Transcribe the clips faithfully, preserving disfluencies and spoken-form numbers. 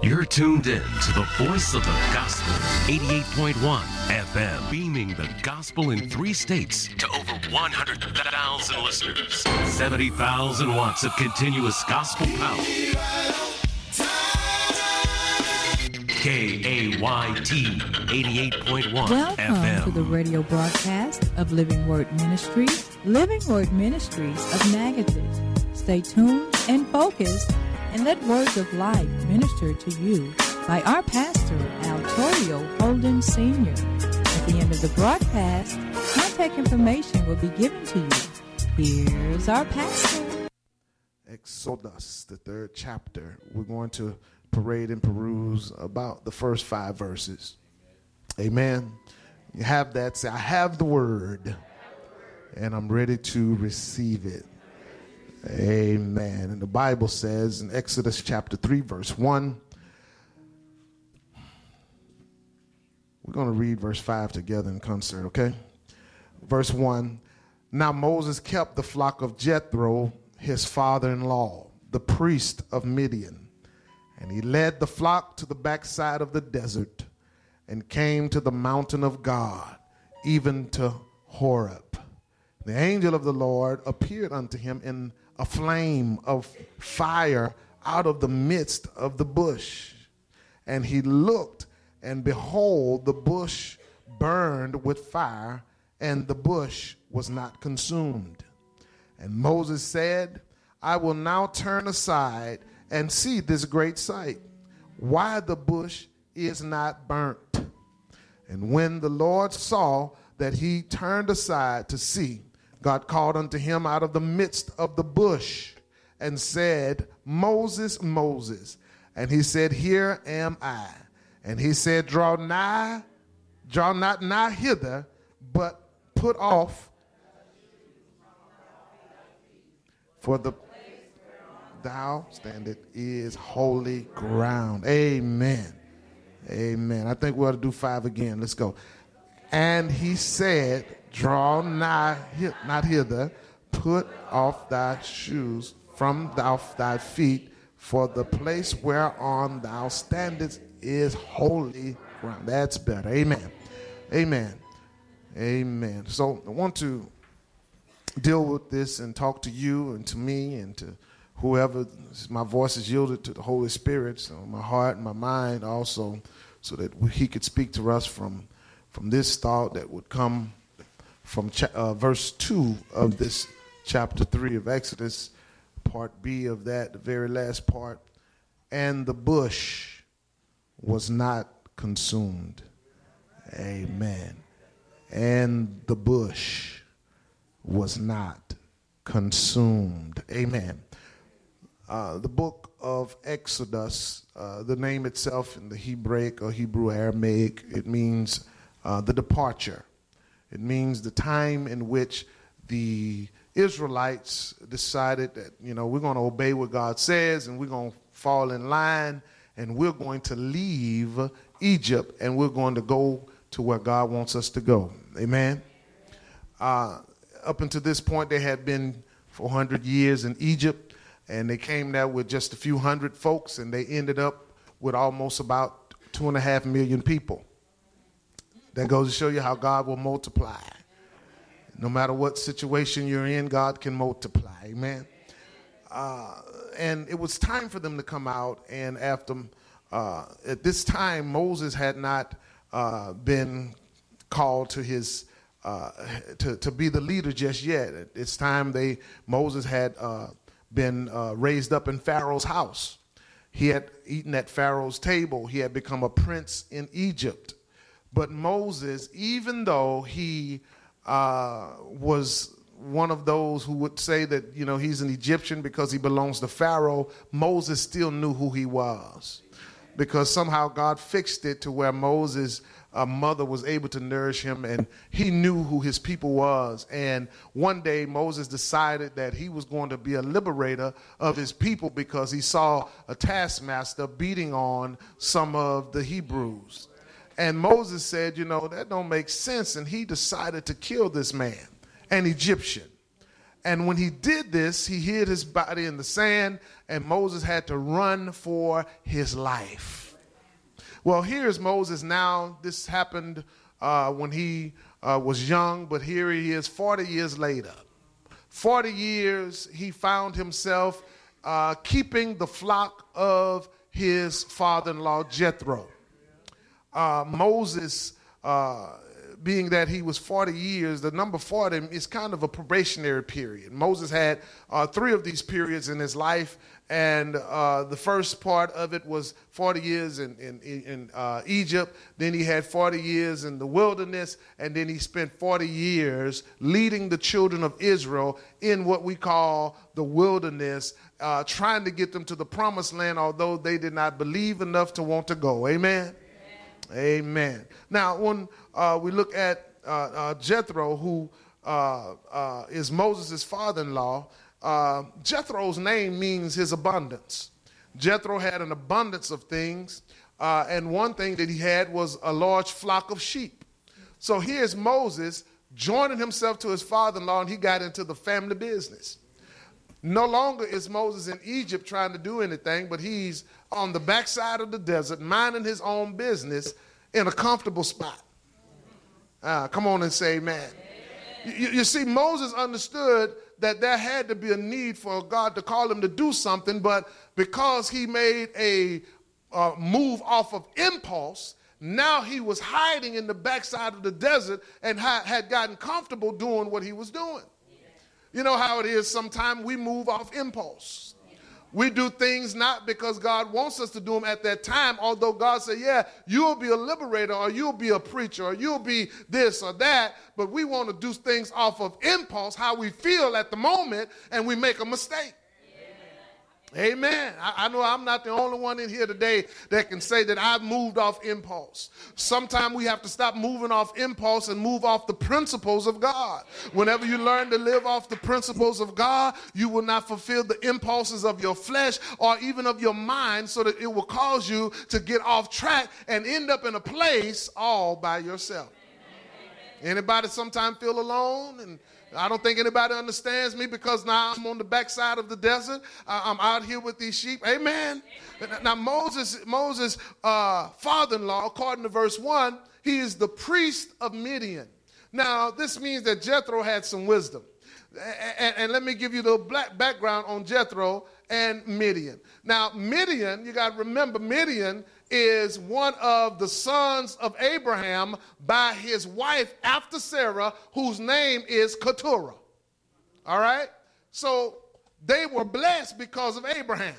You're tuned in to the voice of the gospel, eighty-eight point one F M, beaming the gospel in three states to over one hundred thousand listeners, seventy thousand watts of continuous gospel power. K A Y T eighty-eight point one Welcome F M. to the radio broadcast of Living Word Ministries, Living Word Ministries of Natchitoches. Stay tuned and focused and let words of life minister to you by our pastor, Al Torrio Holden Senior At the end of the broadcast, contact information will be given to you. Here's our pastor. Exodus, the third chapter. We're going to parade and peruse about the first five verses. Amen. You have that. Say, I have the word, and I'm ready to receive it. Amen. And the Bible says in Exodus chapter three, verse one, we're going to read verse five together in concert, okay? Verse one, now Moses kept the flock of Jethro, his father-in-law, the priest of Midian, and he led the flock to the backside of the desert and came to the mountain of God, even to Horeb. The angel of the Lord appeared unto him in a flame of fire out of the midst of the bush. And he looked, and behold, the bush burned with fire, and the bush was not consumed. And Moses said, I will now turn aside and see this great sight, why the bush is not burnt. And when the Lord saw that he turned aside to see, God called unto him out of the midst of the bush and said, Moses, Moses. And he said, here am I. And he said, draw nigh, draw not nigh hither, but put off, for the thou standeth is holy ground. Amen. Amen. I think we ought to do five again. Let's go. And he said, draw nigh, not hither, put off thy shoes from off thy feet, for the place whereon thou standest is holy ground. That's better. Amen. Amen. Amen. So I want to deal with this and talk to you and to me and to whoever. My voice is yielded to the Holy Spirit, so my heart and my mind also, so that he could speak to us from, from this thought that would come from cha- uh, verse two of this chapter three of Exodus, part B of that, the very last part. And the bush was not consumed. Amen. And the bush was not consumed. Amen. Uh, the book of Exodus, uh, the name itself in the Hebraic or Hebrew Aramaic, it means uh, the departure. It means the time in which the Israelites decided that, you know, we're going to obey what God says and we're going to fall in line and we're going to leave Egypt and we're going to go to where God wants us to go. Amen. Uh, up until this point, they had been four hundred years in Egypt, and they came there with just a few hundred folks, and they ended up with almost about two and a half million people. That goes to show you how God will multiply. No matter what situation you're in, God can multiply. Amen. Uh, and it was time for them to come out. And after, uh, at this time, Moses had not uh, been called to his uh, to to be the leader just yet. At this time, they Moses had uh, been uh, raised up in Pharaoh's house. He had eaten at Pharaoh's table. He had become a prince in Egypt. But Moses, even though he uh, was one of those who would say that, you know, he's an Egyptian because he belongs to Pharaoh, Moses still knew who he was, because somehow God fixed it to where Moses' uh, mother was able to nourish him, and he knew who his people was. And one day Moses decided that he was going to be a liberator of his people because he saw a taskmaster beating on some of the Hebrews. And Moses said, you know, that don't make sense. And he decided to kill this man, an Egyptian. And when he did this, he hid his body in the sand, and Moses had to run for his life. Well, here's Moses now. This happened uh, when he uh, was young, but here he is forty years later. forty years he found himself uh, keeping the flock of his father-in-law, Jethro. Uh, Moses, uh, being that he was forty years, the number forty is kind of a probationary period. Moses had uh, three of these periods in his life, and uh, the first part of it was forty years in, in, in uh, Egypt. Then he had forty years in the wilderness, and then he spent forty years leading the children of Israel in what we call the wilderness, uh, trying to get them to the promised land, although they did not believe enough to want to go. Amen? Amen. Now, when uh, we look at uh, uh, Jethro, who uh, uh, is Moses' father-in-law, uh, Jethro's name means his abundance. Jethro had an abundance of things, uh, and one thing that he had was a large flock of sheep. So here's Moses joining himself to his father-in-law, and he got into the family business. No longer is Moses in Egypt trying to do anything, but he's on the backside of the desert, minding his own business in a comfortable spot. Uh, come on and say amen. Amen. You, you see, Moses understood that there had to be a need for God to call him to do something, but because he made a uh, move off of impulse, now he was hiding in the backside of the desert and ha- had gotten comfortable doing what he was doing. You know how it is, sometimes we move off impulse. We do things not because God wants us to do them at that time, although God said, yeah, you'll be a liberator, or you'll be a preacher, or you'll be this or that, but we want to do things off of impulse, how we feel at the moment, and we make a mistake. Amen. I, I know I'm not the only one in here today that can say that I've moved off impulse. Sometimes we have to stop moving off impulse and move off the principles of God. Whenever you learn to live off the principles of God, you will not fulfill the impulses of your flesh or even of your mind, so that it will cause you to get off track and end up in a place all by yourself. Anybody sometimes feel alone? And I don't think anybody understands me because now I'm on the backside of the desert. Uh, I'm out here with these sheep. Amen. Amen. Now Moses, Moses' uh, father-in-law, according to verse one, he is the priest of Midian. Now this means that Jethro had some wisdom. And, and let me give you the black background on Jethro and Midian. Now Midian, you got to remember, Midian is one of the sons of Abraham by his wife after Sarah, whose name is Keturah. All right? So they were blessed because of Abraham.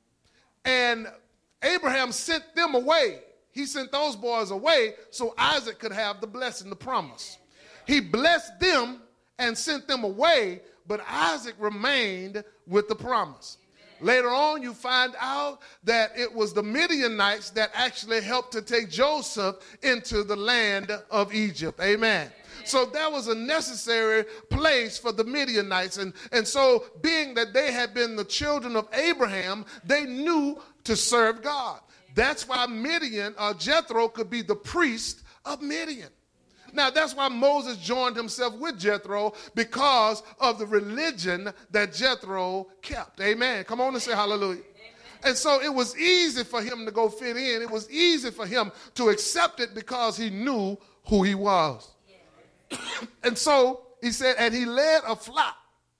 And Abraham sent them away. He sent those boys away so Isaac could have the blessing, the promise. He blessed them and sent them away, but Isaac remained with the promise. Later on, you find out that it was the Midianites that actually helped to take Joseph into the land of Egypt. Amen. So that was a necessary place for the Midianites. And, and so being that they had been the children of Abraham, they knew to serve God. That's why Midian, or Jethro, could be the priest of Midian. Now, that's why Moses joined himself with Jethro, because of the religion that Jethro kept. Amen. Come on and say hallelujah. Amen. And so it was easy for him to go fit in. It was easy for him to accept it because he knew who he was. Yeah. And so he said, and he led a flock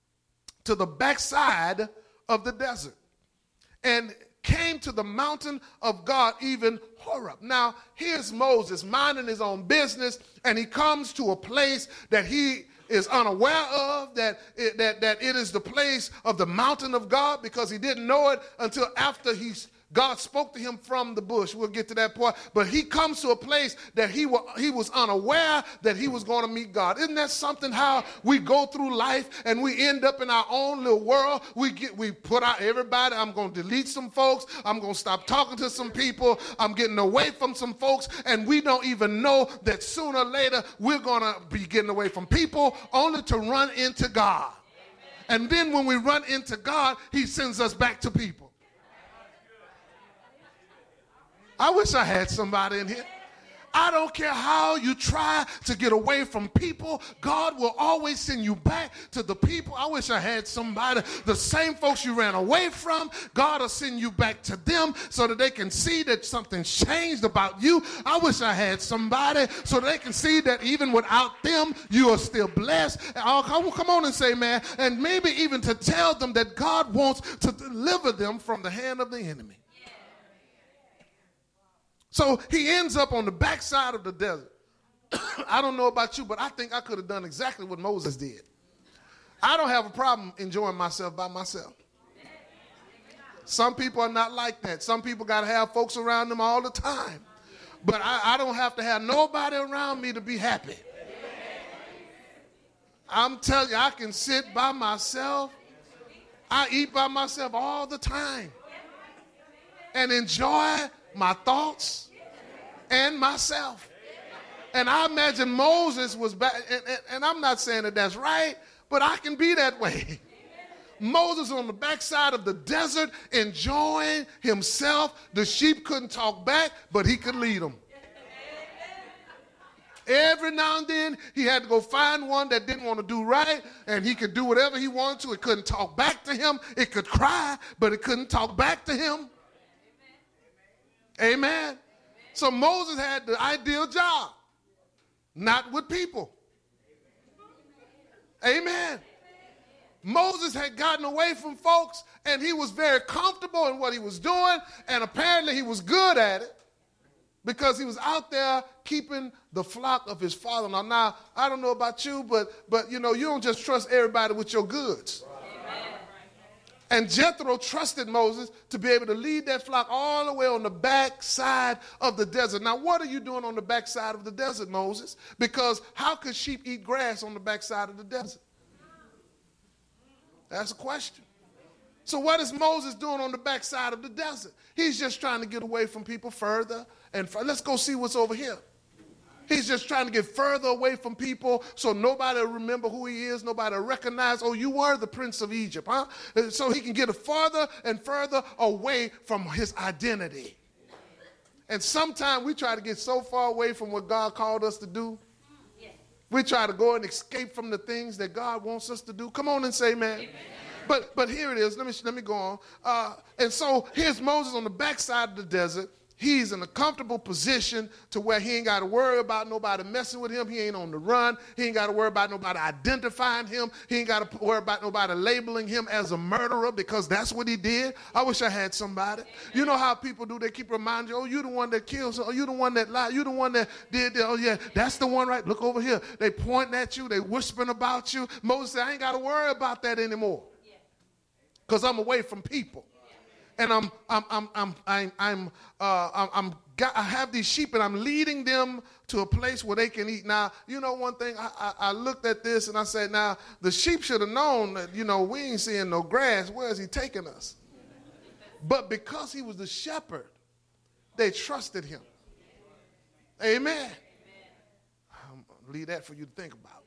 to the backside of the desert and came to the mountain of God, even Horeb. Now, here's Moses minding his own business, and he comes to a place that he is unaware of, that it, that, that it is the place of the mountain of God, because he didn't know it until after he's God spoke to him from the bush. We'll get to that point. But he comes to a place that he, wa- he was unaware that he was going to meet God. Isn't that something, how we go through life and we end up in our own little world? We get we put out everybody. I'm going to delete some folks. I'm going to stop talking to some people. I'm getting away from some folks. And we don't even know that sooner or later we're going to be getting away from people only to run into God. Amen. And then when we run into God, he sends us back to people. I wish I had somebody in here. I don't care how you try to get away from people, God will always send you back to the people. I wish I had somebody. The same folks you ran away from, God will send you back to them so that they can see that something's changed about you. I wish I had somebody so they can see that even without them, you are still blessed. Oh, come on and say, man, and maybe even to tell them that God wants to deliver them from the hand of the enemy. So he ends up on the backside of the desert. I don't know about you, but I think I could have done exactly what Moses did. I don't have a problem enjoying myself by myself. Some people are not like that. Some people got to have folks around them all the time. But I, I don't have to have nobody around me to be happy. I'm telling you, I can sit by myself. I eat by myself all the time and enjoy my thoughts and myself. And I imagine Moses was back, and, and, and I'm not saying that that's right, but I can be that way. Moses on the backside of the desert enjoying himself. The sheep couldn't talk back, but he could lead them. Every now and then, he had to go find one that didn't want to do right, and he could do whatever he wanted to. It couldn't talk back to him. It could cry, but it couldn't talk back to him. Amen. Amen. So Moses had the ideal job, not with people. Amen. Moses had gotten away from folks, and he was very comfortable in what he was doing, and apparently he was good at it because he was out there keeping the flock of his father-in-law. Now, I don't know about you, but, but you know, you don't just trust everybody with your goods. And Jethro trusted Moses to be able to lead that flock all the way on the back side of the desert. Now, what are you doing on the back side of the desert, Moses? Because how could sheep eat grass on the back side of the desert? That's a question. So what is Moses doing on the back side of the desert? He's just trying to get away from people further and further. Let's go see what's over here. He's just trying to get further away from people so nobody will remember who he is, nobody will recognize, oh, you were the prince of Egypt, huh? So he can get farther and further away from his identity. And sometimes we try to get so far away from what God called us to do. We try to go and escape from the things that God wants us to do. Come on and say amen. Amen. But but here it is. Let me, let me go on. Uh, and so here's Moses on the backside of the desert. He's in a comfortable position to where he ain't got to worry about nobody messing with him. He ain't on the run. He ain't got to worry about nobody identifying him. He ain't got to worry about nobody labeling him as a murderer because that's what he did. I wish I had somebody. You know how people do. They keep reminding you, oh, you the one that killed. Oh, you the one that lied. You the one that did that. Oh, yeah, that's the one, right? Look over here. They pointing at you. They whispering about you. Moses said, I ain't got to worry about that anymore because I'm away from people. And I'm, I'm, I'm, I'm, I'm, I'm, uh, I'm, I'm got, I have these sheep, and I'm leading them to a place where they can eat. Now, you know, one thing, I, I, I looked at this and I said, now, the sheep should have known that, you know, we ain't seeing no grass. Where is he taking us? But because he was the shepherd, they trusted him. Amen. I'm going to leave that for you to think about.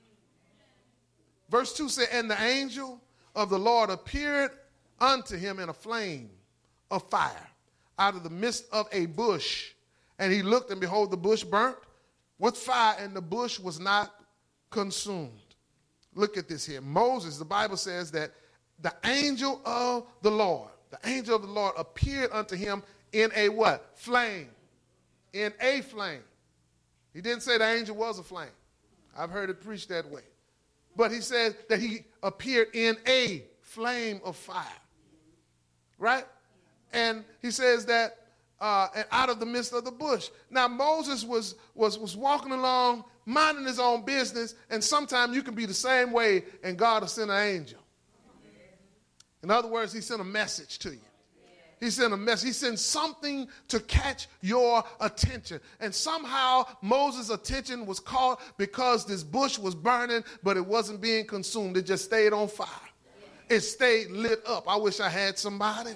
Verse two said, and the angel of the Lord appeared unto him in a flame of fire out of the midst of a bush. And he looked, and behold, the bush burnt with fire, and the bush was not consumed. Look at this here. Moses, the Bible says that the angel of the Lord, the angel of the Lord appeared unto him in a what? Flame. In a flame. He didn't say the angel was a flame. I've heard it preached that way. But he said that he appeared in a flame of fire. Right? And he says that uh, out of the midst of the bush. Now, Moses was, was, was walking along, minding his own business, and sometimes you can be the same way, and God will send an angel. In other words, he sent a message to you. He sent a message. He sent something to catch your attention. And somehow Moses' attention was caught because this bush was burning, but it wasn't being consumed. It just stayed on fire. It stayed lit up. I wish I had somebody.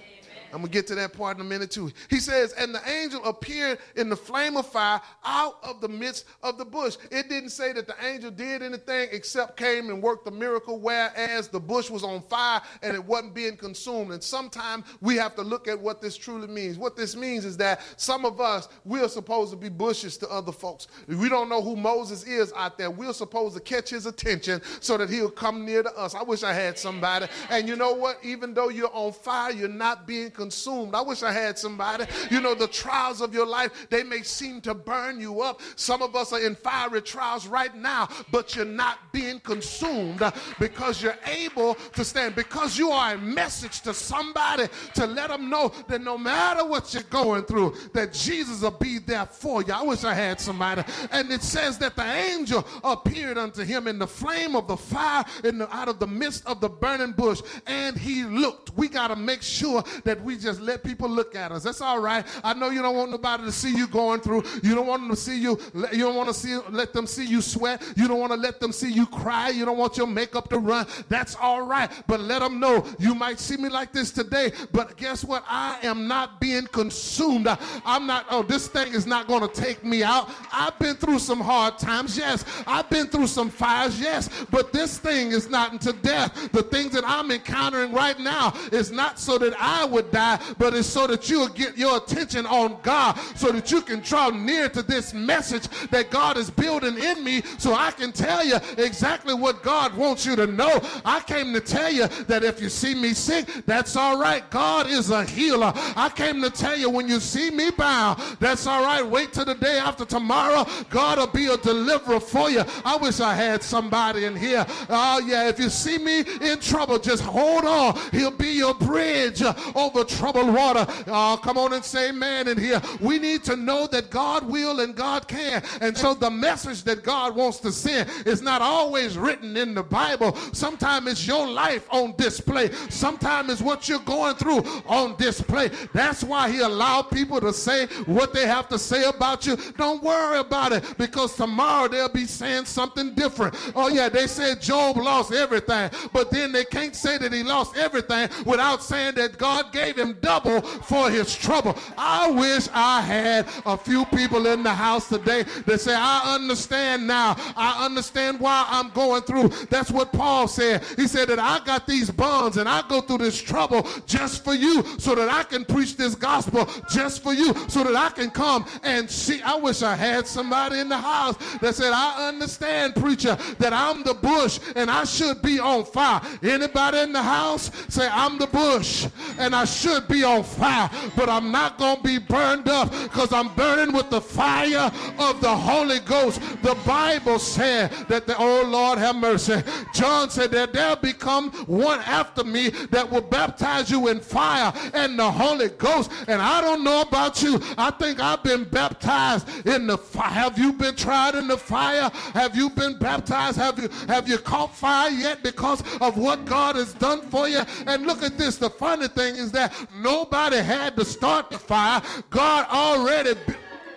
I'm going to get to that part in a minute too. He says, and the angel appeared in the flame of fire out of the midst of the bush. It didn't say that the angel did anything except came and worked the miracle, whereas the bush was on fire and it wasn't being consumed. And sometimes we have to look at what this truly means. What this means is that some of us, we're supposed to be bushes to other folks. We don't know who Moses is out there. We're supposed to catch his attention so that he'll come near to us. I wish I had somebody. And you know what? Even though you're on fire, you're not being consumed. I wish I had somebody. You know, the trials of your life, they may seem to burn you up. Some of us are in fiery trials right now, but you're not being consumed because you're able to stand, because you are a message to somebody to let them know that no matter what you're going through, that Jesus will be there for you. I wish I had somebody. And it says that the angel appeared unto him in the flame of the fire in the, out of the midst of the burning bush, and he looked. We got to make sure that we just let people look at us. That's all right. I know you don't want nobody to see you going through. You don't want them to see you. You don't want to see let them see you sweat. You don't want to let them see you cry. You don't want your makeup to run. That's all right. But let them know you might see me like this today, but guess what? I am not being consumed. I'm not, oh, this thing is not going to take me out. I've been through some hard times, yes. I've been through some fires, yes. But this thing is not unto death. The things that I'm encountering right now is not so that I would die, but it's so that you'll get your attention on God, so that you can draw near to this message that God is building in me, so I can tell you exactly what God wants you to know. I came to tell you that if you see me sick, that's all right. God is a healer. I came to tell you when you see me bound, that's all right. Wait till the day after tomorrow. God will be a deliverer for you. I wish I had somebody in here. Oh, yeah, if you see me in trouble, just hold on. He'll be your bridge over troubled water. Oh, come on and say amen in here. We need to know that God will and God can. And so the message that God wants to send is not always written in the Bible. Sometimes it's your life on display. Sometimes it's what you're going through on display. That's why he allowed people to say what they have to say about you. Don't worry about it, because tomorrow they'll be saying something different. Oh yeah, they said Job lost everything, but then they can't say that he lost everything without saying that God gave him double for his trouble. I wish I had a few people in the house today that say, I understand now. I understand why I'm going through. That's what Paul said. He said that I got these bonds and I go through this trouble just for you, so that I can preach this gospel just for you, so that I can come and see. I wish I had somebody in the house that said, I understand, preacher, that I'm the bush and I should be on fire. Anybody in the house say, I'm the bush and I should be on fire, but I'm not going to be burned up, because I'm burning with the fire of the Holy Ghost. The Bible said that the, oh Lord have mercy, John said that there'll become one after me that will baptize you in fire and the Holy Ghost. And I don't know about you, I think I've been baptized in the fire. Have you been tried in the fire? Have you been baptized? Have you have you caught fire yet because of what God has done for you? And look at this, the funny thing is that nobody had to start the fire. God already be-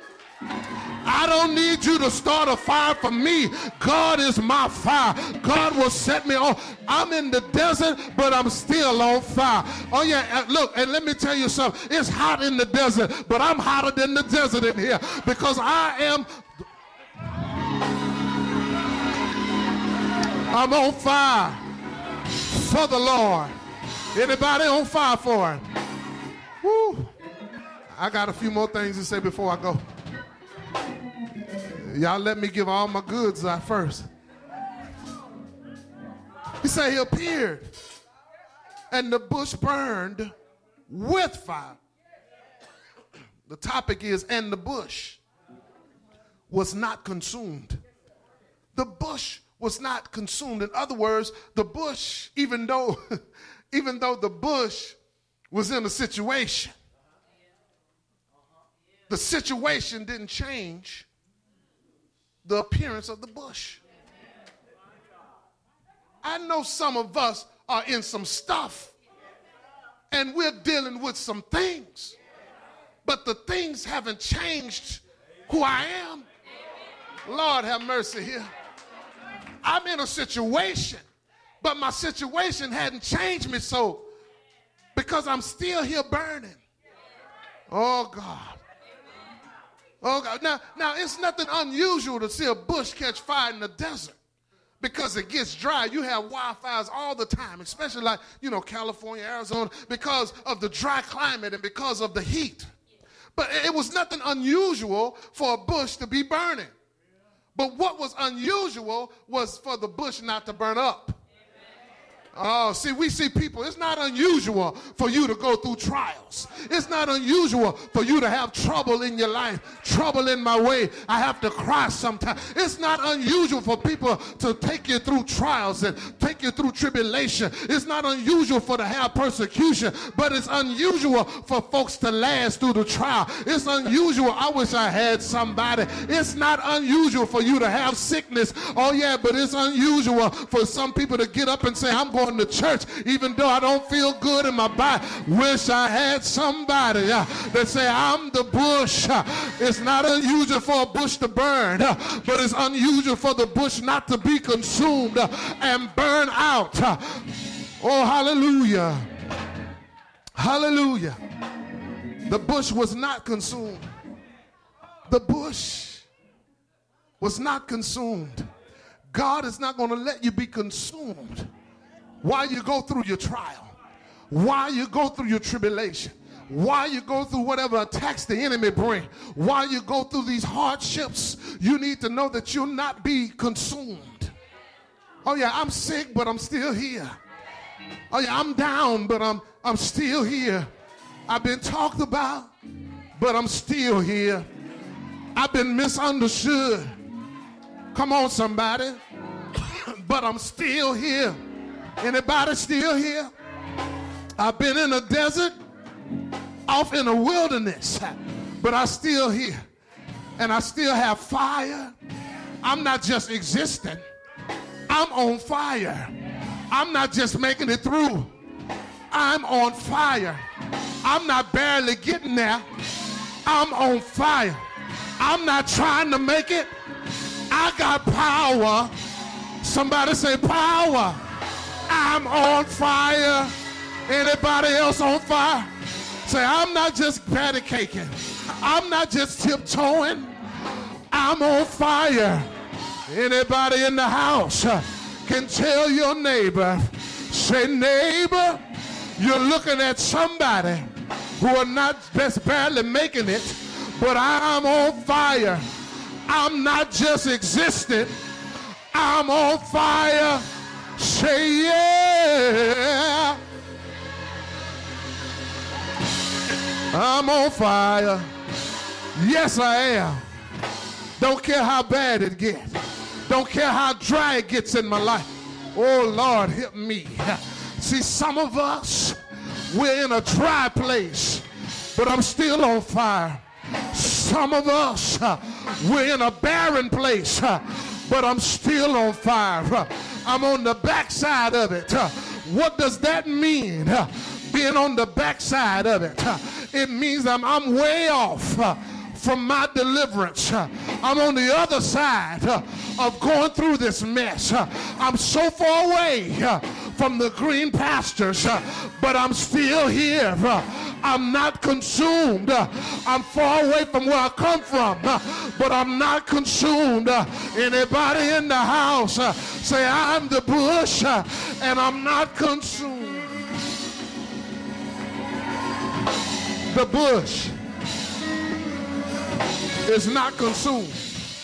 I don't need you to start a fire for me. God is my fire. God will set me on. I'm in the desert, but I'm still on fire. Oh yeah, look, and let me tell you something. It's hot in the desert, but I'm hotter than the desert in here, because I am I'm on fire for the Lord. Anybody on fire for him? Woo. I got a few more things to say before I go. Y'all let me give all my goods out first. He said he appeared and the bush burned with fire. The topic is, and the bush was not consumed. The bush was not consumed. In other words, the bush, even though, even though the bush was in a situation, the situation didn't change the appearance of the bush. I know some of us are in some stuff and we're dealing with some things, but the things haven't changed who I am. Lord have mercy here. I'm in a situation, but my situation hadn't changed me, so because I'm still here burning. Oh, God. Oh, God. Now, now, it's nothing unusual to see a bush catch fire in the desert because it gets dry. You have wildfires all the time, especially like, you know, California, Arizona, because of the dry climate and because of the heat. But it was nothing unusual for a bush to be burning. But what was unusual was for the bush not to burn up. Oh, see, we see people, it's not unusual for you to go through trials. It's not unusual for you to have trouble in your life, trouble in my way. I have to cry sometimes. It's not unusual for people to take you through trials and take you through tribulation. It's not unusual for to have persecution, but it's unusual for folks to last through the trial. It's unusual. I wish I had somebody. It's not unusual for you to have sickness. Oh, yeah, but it's unusual for some people to get up and say, I'm going to church even though I don't feel good in my body. Wish I had somebody uh, that say I'm the bush. Uh, it's not unusual for a bush to burn, uh, but it's unusual for the bush not to be consumed uh, and burn out. Uh, oh, hallelujah. Hallelujah. The bush was not consumed. The bush was not consumed. God is not going to let you be consumed while you go through your trial, while you go through your tribulation, while you go through whatever attacks the enemy bring, while you go through these hardships, you need to know that you'll not be consumed. Oh yeah, I'm sick, but I'm still here. Oh yeah, I'm down, but I'm I'm still here. I've been talked about, but I'm still here. I've been misunderstood. Come on, somebody. But I'm still here. Anybody still here? I've been in a desert, off in a wilderness, but I'm still here. And I still have fire. I'm not just existing. I'm on fire. I'm not just making it through. I'm on fire. I'm not barely getting there. I'm on fire. I'm not trying to make it. I got power. Somebody say power. I'm on fire. Anybody else on fire? Say, I'm not just patty caking. I'm not just tiptoeing. I'm on fire. Anybody in the house can tell your neighbor, say, neighbor, you're looking at somebody who are not just barely making it, but I'm on fire. I'm not just existing. I'm on fire. Say yeah. I'm on fire. Yes, I am. Don't care how bad it gets. Don't care how dry it gets in my life. Oh, Lord, help me. See, some of us, we're in a dry place, but I'm still on fire. Some of us, we're in a barren place, but I'm still on fire. I'm on the backside of it. What does that mean? Being on the backside of it. It means I'm, I'm way off from my deliverance. I'm on the other side of going through this mess. I'm so far away from the green pastures, but I'm still here. I'm not consumed. I'm far away from where I come from, but I'm not consumed. Anybody in the house say, I'm the bush and I'm not consumed. The bush is not consumed.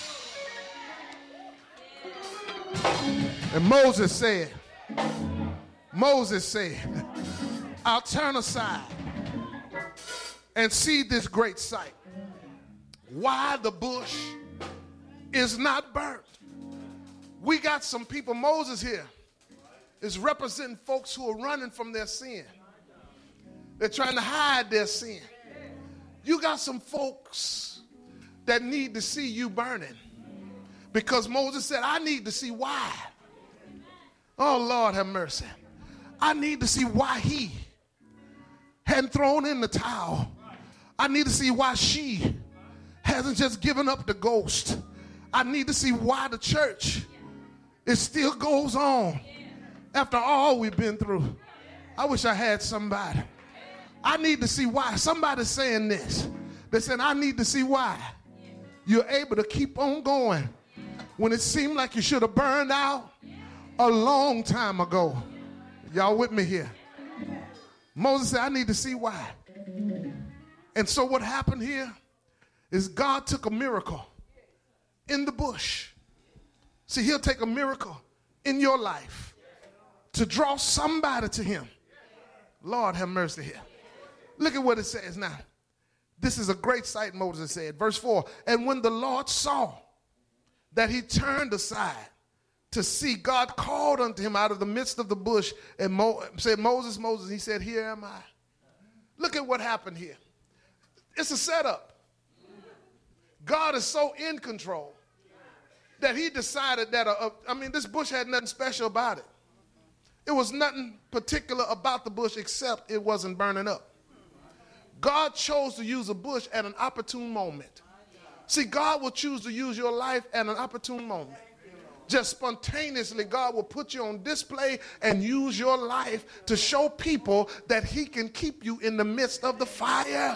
And Moses said, Moses said, I'll turn aside and see this great sight. Why the bush is not burnt. We got some people, Moses here is representing folks who are running from their sin. They're trying to hide their sin. You got some folks that need to see you burning. Because Moses said, I need to see why. Oh, Lord have mercy. I need to see why he hadn't thrown in the towel. I need to see why she hasn't just given up the ghost. I need to see why the church, it still goes on after all we've been through. I wish I had somebody. I need to see why. Somebody's saying this. They're saying, I need to see why you're able to keep on going when it seemed like you should have burned out a long time ago. Y'all with me here? Moses said, I need to see why. And so what happened here is God took a miracle in the bush. See, he'll take a miracle in your life to draw somebody to him. Lord have mercy here. Look at what it says now. This is a great sight, Moses said. Verse four, and when the Lord saw that he turned aside to see, God called unto him out of the midst of the bush and Mo- said, Moses, Moses. He said, here am I. Look at what happened here. It's a setup. God is so in control that he decided that, a, a, I mean, this bush had nothing special about it. It was nothing particular about the bush except it wasn't burning up. God chose to use a bush at an opportune moment. See, God will choose to use your life at an opportune moment. Just spontaneously, God will put you on display and use your life to show people that he can keep you in the midst of the fire.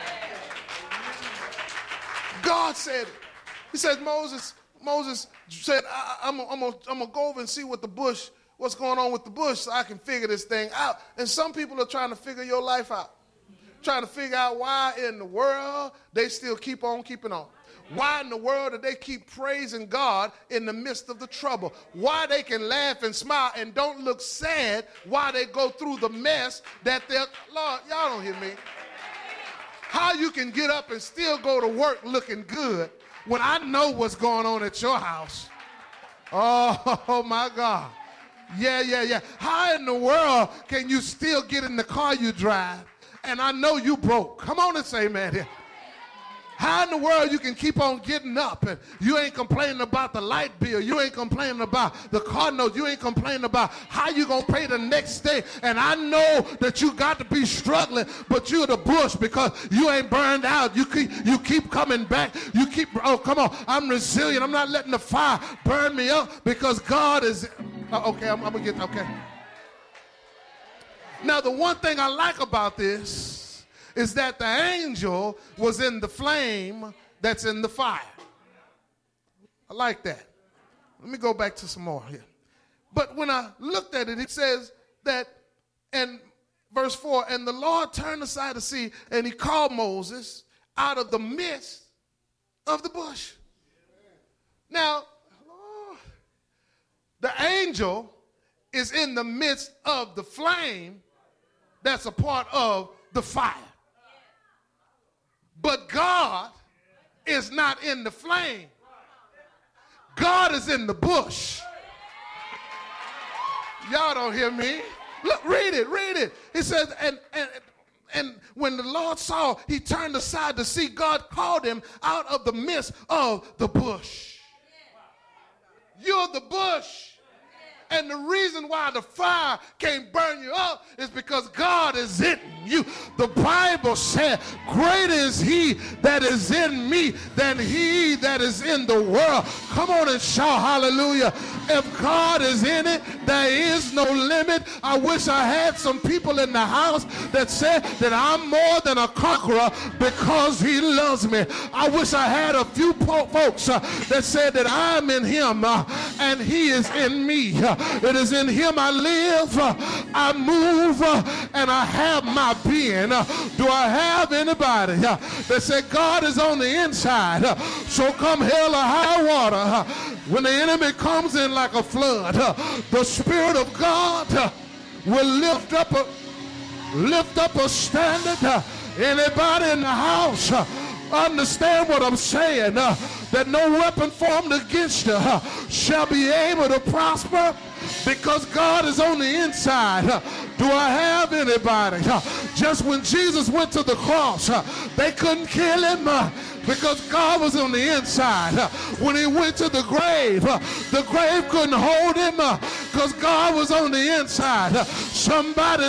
God said, he said, Moses, Moses said, I, I'm going to go over and see what the bush, what's going on with the bush so I can figure this thing out. And some people are trying to figure your life out, trying to figure out why in the world they still keep on keeping on. Why in the world do they keep praising God in the midst of the trouble? Why they can laugh and smile and don't look sad while they go through the mess that they're, Lord, y'all don't hear me. How you can get up and still go to work looking good when I know what's going on at your house. Oh, oh my God. Yeah, yeah, yeah. How in the world can you still get in the car you drive and I know you broke? Come on and say, man, here. How in the world you can keep on getting up and you ain't complaining about the light bill, you ain't complaining about the car note, you ain't complaining about how you gonna pay the next day, and I know that you got to be struggling, but you're the bush because you ain't burned out. You keep you keep coming back. You keep, oh come on, I'm resilient. I'm not letting the fire burn me up because God is, oh, okay, I'm, I'm gonna get, okay. Now the one thing I like about this is that the angel was in the flame that's in the fire. I like that. Let me go back to some more here. But when I looked at it, it says that, and verse four, and the Lord turned aside to see, and he called Moses out of the midst of the bush. Now, Lord, the angel is in the midst of the flame that's a part of the fire. But God is not in the flame. God is in the bush. Y'all don't hear me? Look, read it, read it. It says, and, and, and when the Lord saw, he turned aside to see, God called him out of the midst of the bush. You're the bush. And the reason why the fire can't burn you up is because God is in you. The Bible said, greater is he that is in me than he that is in the world. Come on and shout hallelujah. If God is in it, there is no limit. I wish I had some people in the house that said that I'm more than a conqueror because he loves me. I wish I had a few po- folks uh, that said that I'm in him uh, and he is in me. Uh, It is in him I live, uh, I move, uh, and I have my being. Uh, do I have anybody uh, that said God is on the inside? Uh, so come hell or high water, uh, when the enemy comes in like a flood, uh, the Spirit of God uh, will lift up a lift up a standard. Uh, anybody in the house uh, understand what I'm saying? Uh, that no weapon formed against you uh, shall be able to prosper. Because God is on the inside. Do I have anybody? Just when Jesus went to the cross, they couldn't kill him because God was on the inside. When he went to the grave, the grave couldn't hold him because God was on the inside. Somebody